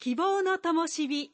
希望の灯火。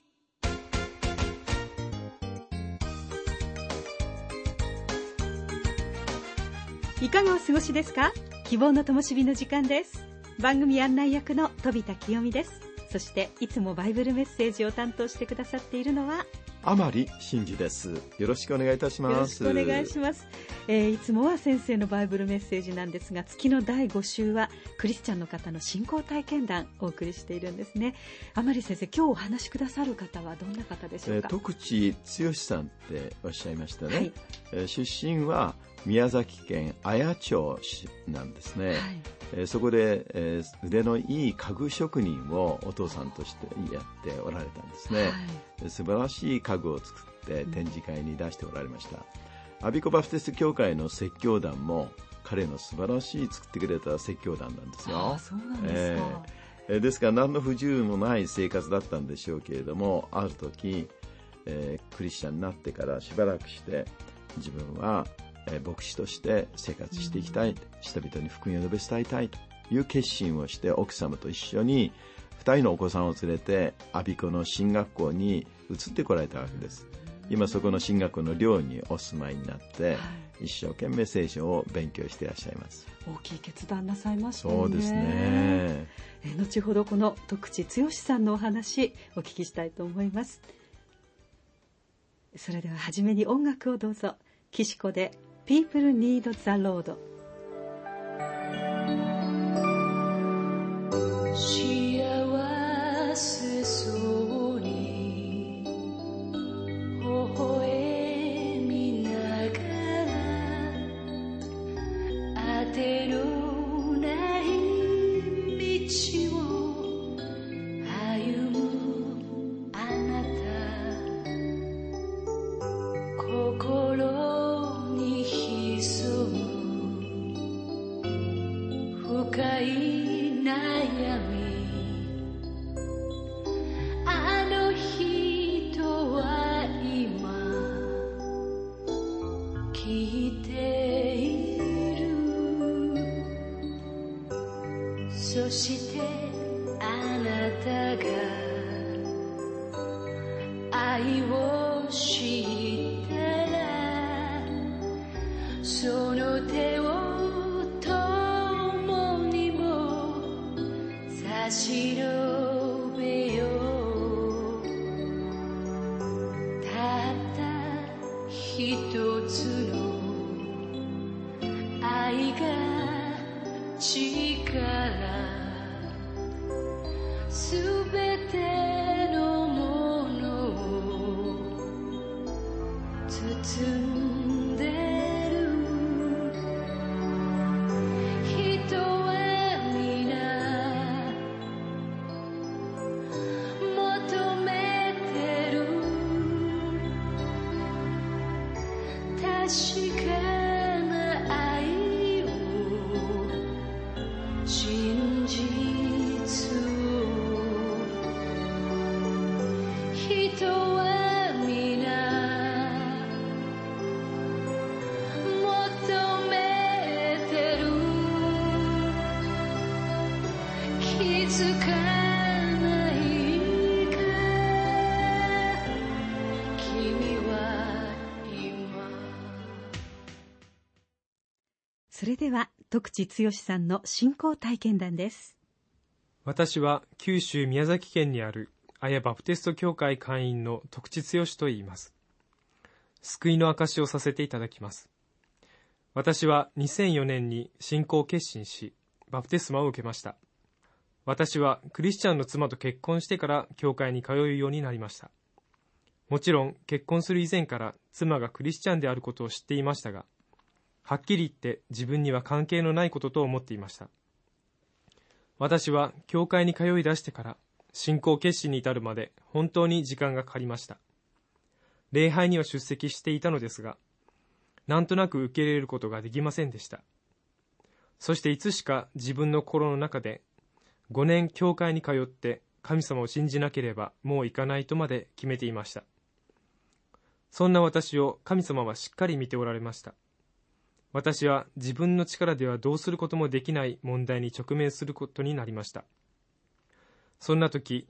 いかがお過ごしですか？希望の灯火の時間です。番組案内役の飛田清美です。そしていつもバイブルメッセージを担当してくださっているのは甘利真嗣です。よろしくお願いいたします。 よろしくお願いします。いつもは先生のバイブルメッセージなんですが、月の第5週はクリスチャンの方の信仰体験談をお送りしているんですね。甘利先生、今日お話しくださる方はどんな方でしょうか？ 徳地剛さんっておっしゃいましたね。はい、出身は宮崎県綾町なんですね。はい、そこで、腕のいい家具職人をお父さんとしてやっておられたんですね。はい、素晴らしい家具を作って展示会に出しておられました。アビコバプテスト教会の説教団も彼の素晴らしい作ってくれた説教団なんですよ。 そうなんですか。 ですから何の不自由もない生活だったんでしょうけれども、ある時、クリスチャンになってからしばらくして自分は牧師として生活していきたい、人々に福音を述べ伝えたいという決心をして、奥様と一緒に2人のお子さんを連れてアビコの進学校に移ってこられたわけです。今そこの進学校の寮にお住まいになって、一生懸命聖書を勉強していらっしゃいます。 大きい決断なさいましたね。 そうですね。 後ほどこの徳地剛さんのお話お聞きしたいと思います。それでは初めに音楽をどうぞ。岸子で People Need the Road。 幸せそうに微笑みながら、当てのない道を歩むあなた、心に潜む深い悩み、あの人は今聞いている。そしてあなたが愛を知ったら、その手を共にも差し伸べよう。たった一つの愛が力、すべてのものを包んでる。人は皆求めてる確かな愛を、真実を。人は皆求めてる、気づかないか君は今。 それでは徳地剛さんの信仰体験談です。 私は九州宮崎県にある綾バプテスト教会会員の徳地剛と言います。救いの証しをさせていただきます。私は2004年に信仰を決心し、バプテスマを受けました。私はクリスチャンの妻と結婚してから教会に通うようになりました。もちろん結婚する以前から妻がクリスチャンであることを知っていましたが、はっきり言って自分には関係のないことと思っていました。私は教会に通い出してから信仰決心に至るまで本当に時間がかかりました。礼拝には出席していたのですが、なんとなく受け入れることができませんでした。そしていつしか自分の心の中で、5年教会に通って神様を信じなければもう行かないとまで決めていました。そんな私を神様はしっかり見ておられました。私は自分の力ではどうすることもできない問題に直面することになりました。そんな時、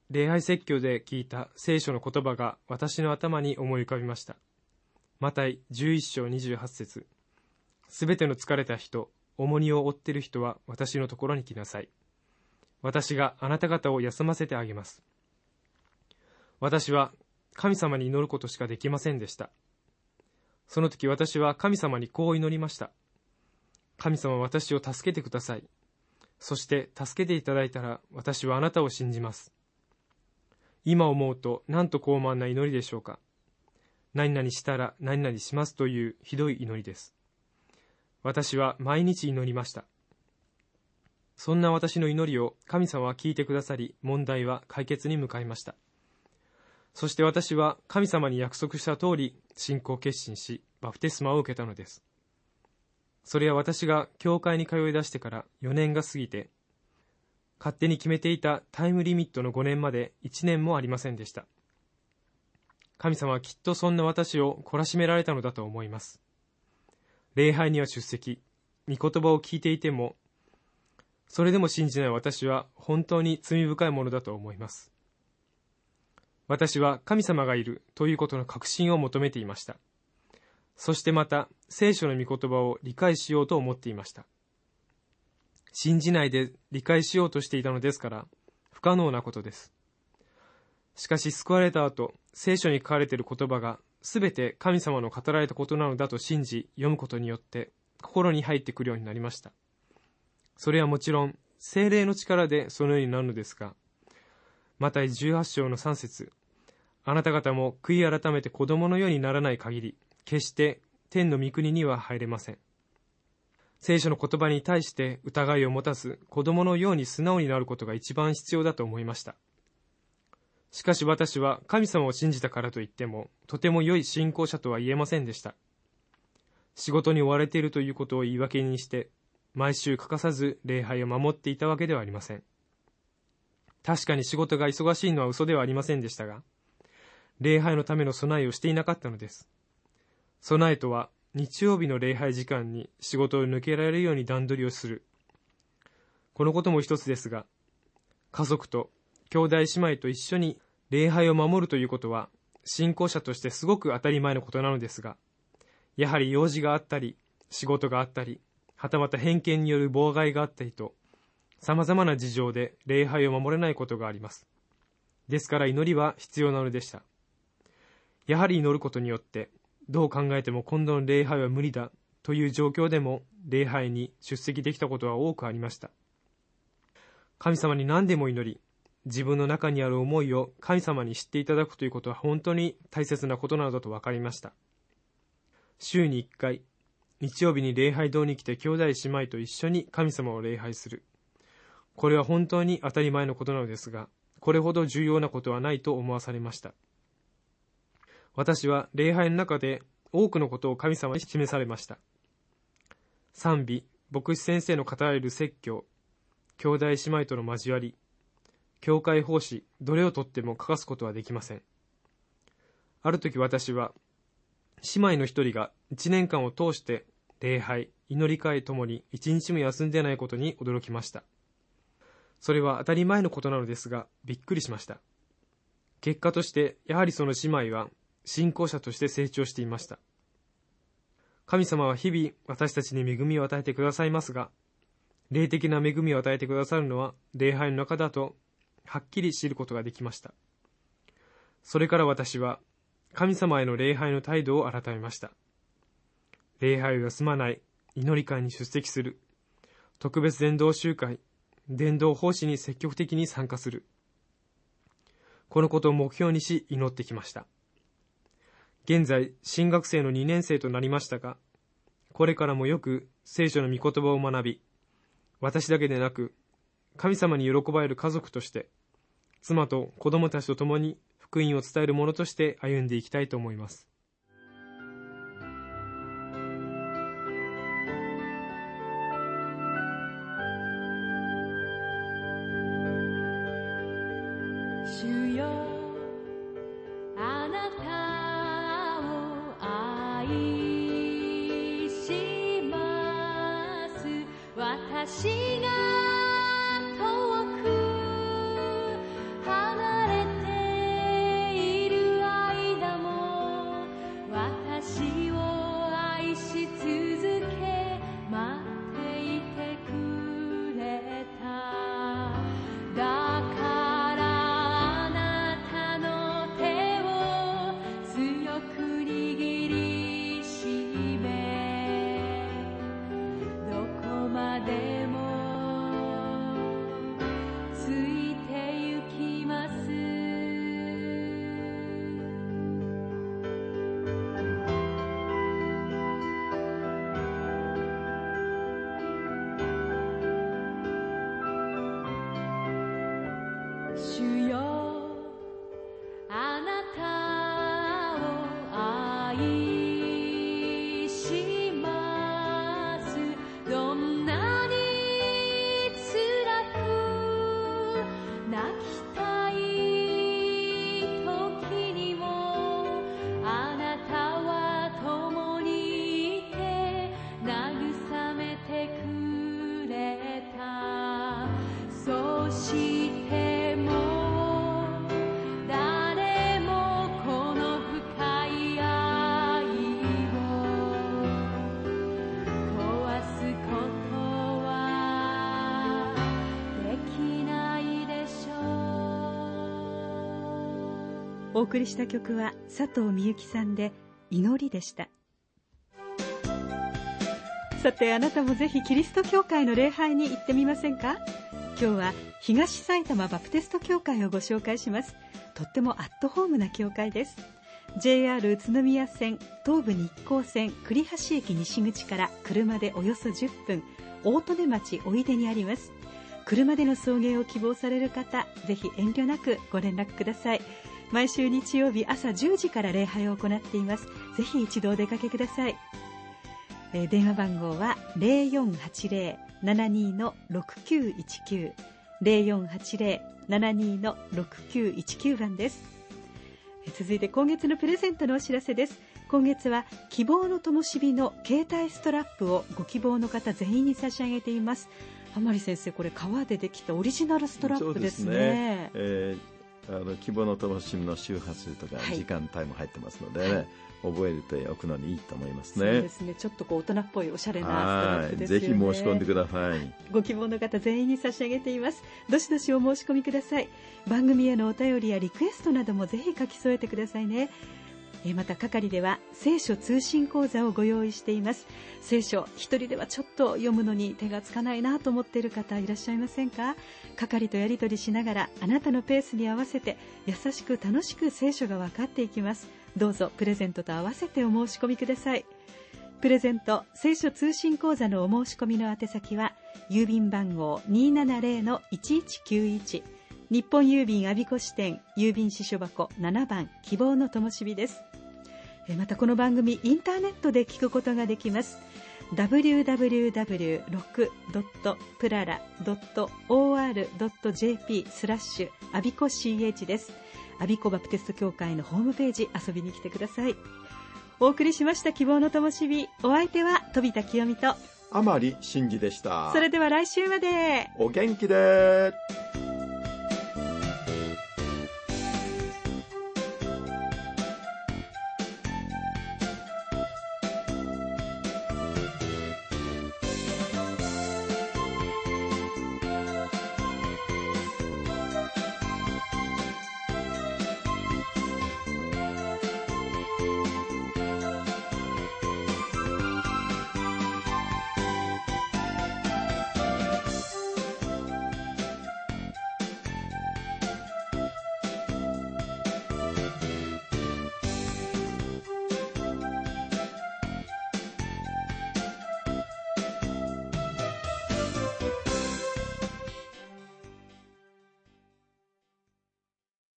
礼拝説教で聞いた聖書の言葉が私の頭に思い浮かびました。マタイ11章28節、すべての疲れた人、重荷を負っている人は私のところに来なさい。私があなた方を休ませてあげます。私は神様に祈ることしかできませんでした。その時私は神様にこう祈りました。神様、私を助けてください。そして助けていただいたら私はあなたを信じます。今思うとなんと高慢な祈りでしょうか。何々したら何々しますというひどい祈りです。私は毎日祈りました。そんな私の祈りを神様は聞いてくださり、問題は解決に向かいました。そして私は神様に約束した通り信仰決心し、バプテスマを受けたのです。それは私が教会に通い出してから4年が過ぎて、勝手に決めていたタイムリミットの5年まで1年もありませんでした。神様はきっとそんな私を懲らしめられたのだと思います。礼拝には出席、御言葉を聞いていても、それでも信じない私は本当に罪深いものだと思います。私は神様がいるということの確信を求めていました。そしてまた聖書の御言葉を理解しようと思っていました。信じないで理解しようとしていたのですから不可能なことです。しかし救われた後、聖書に書かれている言葉がすべて神様の語られたことなのだと信じ読むことによって心に入ってくるようになりました。それはもちろん聖霊の力でそのようになるのですが、マタイ18章の3節、あなた方も悔い改めて子供のようにならない限り決して天の御国には入れません。聖書の言葉に対して疑いを持たず、子供のように素直になることが一番必要だと思いました。しかし私は神様を信じたからといっても、とても良い信仰者とは言えませんでした。仕事に追われているということを言い訳にして、毎週欠かさず礼拝を守っていたわけではありません。確かに仕事が忙しいのは嘘ではありませんでしたが、礼拝のための備えをしていなかったのです。備えとは、日曜日の礼拝時間に仕事を抜けられるように段取りをする。このことも一つですが、家族と兄弟姉妹と一緒に礼拝を守るということは、信仰者としてすごく当たり前のことなのですが、やはり用事があったり、仕事があったり、はたまた偏見による妨害があったりと、様々な事情で礼拝を守れないことがあります。ですから祈りは必要なのでした。やはり祈ることによって、どう考えても今度の礼拝は無理だという状況でも礼拝に出席できたことは多くありました。神様に何でも祈り、自分の中にある思いを神様に知っていただくということは本当に大切なことなのだと分かりました。週に1回、日曜日に礼拝堂に来て兄弟姉妹と一緒に神様を礼拝する。これは本当に当たり前のことなのですが、これほど重要なことはないと思わされました。私は礼拝の中で多くのことを神様に示されました。賛美、牧師先生の語られる説教、兄弟姉妹との交わり、教会奉仕、どれをとっても欠かすことはできません。ある時私は、姉妹の一人が1年間を通して礼拝、祈り会ともに1日も休んでないことに驚きました。それは当たり前のことなのですが、びっくりしました。結果として、やはりその姉妹は信仰者として成長していました。神様は日々私たちに恵みを与えてくださいますが、霊的な恵みを与えてくださるのは礼拝の中だとはっきり知ることができました。それから私は神様への礼拝の態度を改めました。礼拝を休まない、祈り会に出席する、特別伝道集会、伝道奉仕に積極的に参加する。このことを目標にし祈ってきました。現在、新学生の2年生となりましたが、これからもよく聖書の御言葉を学び、私だけでなく、神様に喜ばれる家族として、妻と子供たちと共に福音を伝える者として歩んでいきたいと思います。 主よ、あなたを愛します。私が遠く離お送りした曲は佐藤美由紀さんで祈りでした。さて、あなたもぜひキリスト教会の礼拝に行ってみませんか？今日は東埼玉バプテスト教会をご紹介します。とってもアットホームな教会です。 JR 宇都宮線東武日光線栗橋駅西口から車でおよそ10分、大利根町おいでにあります。車での送迎を希望される方、ぜひ遠慮なくご連絡ください。毎週日曜日朝10時から礼拝を行っています。ぜひ一度お出かけください。電話番号は 0480-72-6919 0480-72-6919番です。続いて今月のプレゼントのお知らせです。今月は希望の灯火の携帯ストラップをご希望の方全員に差し上げています。甘利先生、これ革でできたオリジナルストラップですね。 そうですね。希望の灯火の周波数とか時間帯も入ってますので、ね、覚えておくのにいいと思いますね。 そうですね。ちょっと大人っぽいおしゃれなストラップですよね。 ぜひ申し込んでください。 ご希望の方全員に差し上げています。どしどしお申し込みください。番組へのお便りやリクエストなどもぜひ書き添えてくださいね。また係では聖書通信講座をご用意しています。聖書一人ではちょっと読むのに手がつかないなと思っている方いらっしゃいませんか？係とやり取りしながらあなたのペースに合わせて優しく楽しく聖書が分かっていきます。どうぞプレゼントと合わせてお申し込みください。プレゼント聖書通信講座のお申し込みの宛先は郵便番号 270-1191 日本郵便我孫子支店郵便支所箱7番希望の灯火です。またこの番組インターネットで聞くことができます。 www.prara.or.jp アビコ CH です。アビコバプテスト教会のホームページ遊びに来てください。お送りしました希望の灯火、お相手は飛田清美と甘利真嗣でした。 それでは来週までお元気で。